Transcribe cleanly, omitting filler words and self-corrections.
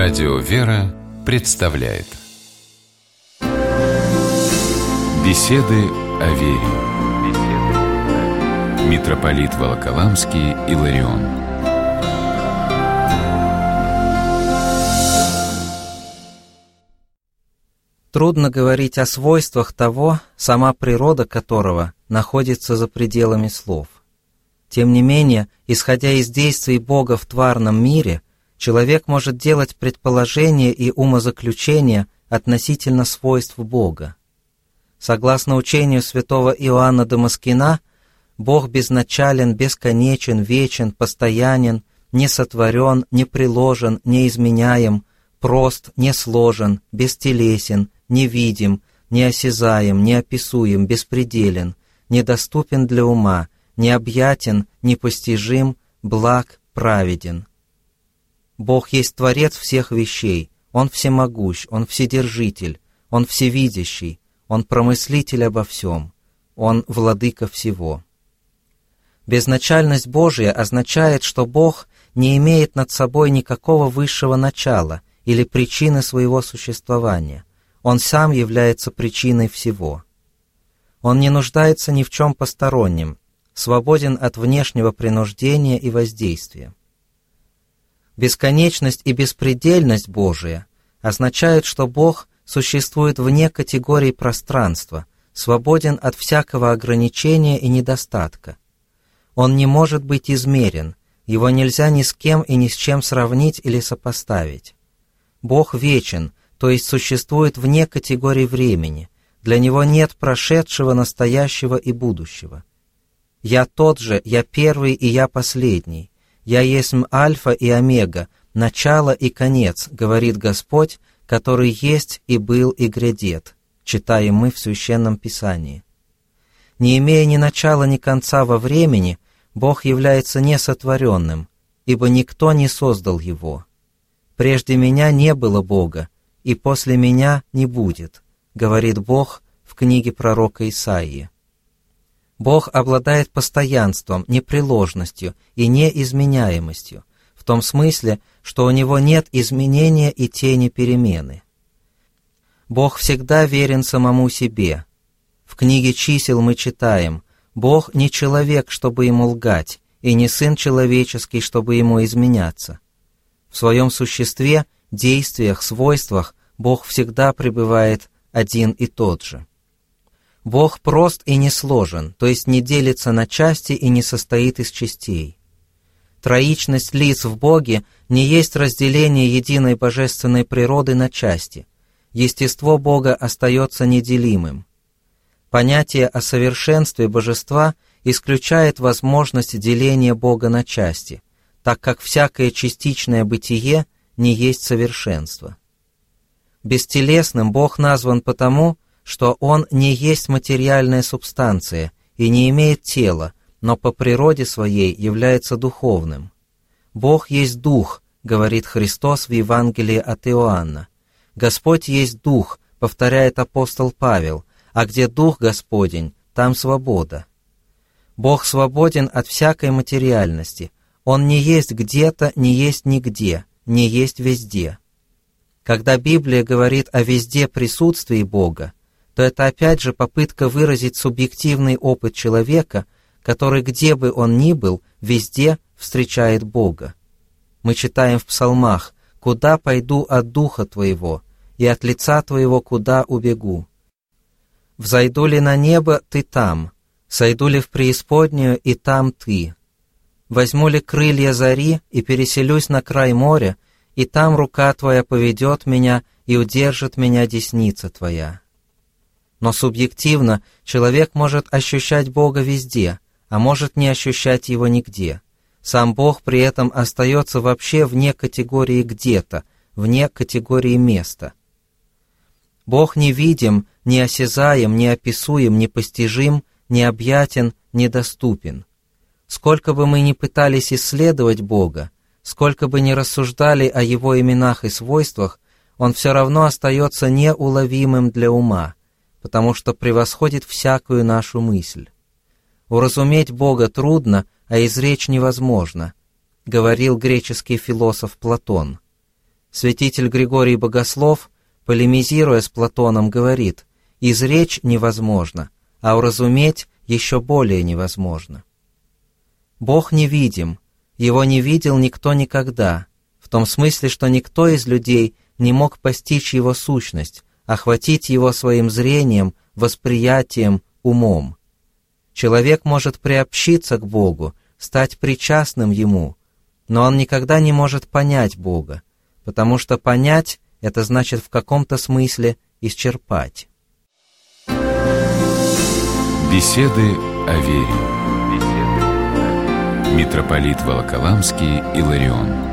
Радио «Вера» представляет Беседы о вере. Митрополит Волоколамский Иларион. Трудно говорить о свойствах того, сама природа которого находится за пределами слов. Тем не менее, исходя из действий Бога в тварном мире, человек может делать предположения и умозаключения относительно свойств Бога. Согласно учению святого Иоанна Дамаскина, Бог безначален, бесконечен, вечен, постоянен, несотворен, неприложен, неизменяем, прост, несложен, бестелесен, невидим, неосязаем, неописуем, беспределен, недоступен для ума, необъятен, непостижим, благ, праведен. Бог есть Творец всех вещей, Он всемогущ, Он вседержитель, Он всевидящий, Он промыслитель обо всем, Он владыка всего. Безначальность Божия означает, что Бог не имеет над собой никакого высшего начала или причины своего существования. Он сам является причиной всего. Он не нуждается ни в чем постороннем, свободен от внешнего принуждения и воздействия. Бесконечность и беспредельность Божия означают, что Бог существует вне категории пространства, свободен от всякого ограничения и недостатка. Он не может быть измерен, его нельзя ни с кем и ни с чем сравнить или сопоставить. Бог вечен, то есть существует вне категории времени, для Него нет прошедшего, настоящего и будущего. «Я тот же, я первый и я последний, я есмь Альфа и Омега, начало и конец, говорит Господь, который есть и был и грядет», читаем мы в Священном Писании. Не имея ни начала, ни конца во времени, Бог является несотворенным, ибо никто не создал Его. «Прежде меня не было Бога, и после меня не будет», говорит Бог в книге пророка Исаии. Бог обладает постоянством, непреложностью и неизменяемостью, в том смысле, что у Него нет изменения и тени перемены. Бог всегда верен самому себе. В книге чисел мы читаем: «Бог не человек, чтобы Ему лгать, и не сын человеческий, чтобы Ему изменяться». В своем существе, действиях, свойствах Бог всегда пребывает один и тот же. Бог прост и не сложен, то есть не делится на части и не состоит из частей. Троичность лиц в Боге не есть разделение единой божественной природы на части. Естество Бога остается неделимым. Понятие о совершенстве божества исключает возможность деления Бога на части, так как всякое частичное бытие не есть совершенство. Бестелесным Бог назван потому, что Он не есть материальная субстанция и не имеет тела, но по природе своей является духовным. «Бог есть Дух», говорит Христос в Евангелии от Иоанна. «Господь есть Дух», повторяет апостол Павел, «а где Дух Господень, там свобода». Бог свободен от всякой материальности. Он не есть где-то, не есть нигде, не есть везде. Когда Библия говорит о везде присутствии Бога, то это опять же попытка выразить субъективный опыт человека, который, где бы он ни был, везде встречает Бога. Мы читаем в псалмах: «Куда пойду от духа Твоего, и от лица Твоего куда убегу? Взойду ли на небо, Ты там, сойду ли в преисподнюю, и там Ты. Возьму ли крылья зари и переселюсь на край моря, и там рука Твоя поведет меня, и удержит меня десница Твоя». Но субъективно человек может ощущать Бога везде, а может не ощущать Его нигде. Сам Бог при этом остается вообще вне категории «где-то», вне категории «места». Бог невидим, неосязаем, неописуем, непостижим, необъятен, недоступен. Сколько бы мы ни пытались исследовать Бога, сколько бы ни рассуждали о Его именах и свойствах, Он все равно остается неуловимым для ума, потому что превосходит всякую нашу мысль. Уразуметь Бога трудно, а изречь невозможно, говорил греческий философ Платон. Святитель Григорий Богослов, полемизируя с Платоном, говорит: «Изречь невозможно, а уразуметь еще более невозможно». Бог невидим, Его не видел никто никогда, в том смысле, что никто из людей не мог постичь Его сущность, охватить Его своим зрением, восприятием, умом. Человек может приобщиться к Богу, стать причастным Ему, но он никогда не может понять Бога, потому что понять — это значит в каком-то смысле исчерпать. Беседы о вере. Митрополит Волоколамский Иларион.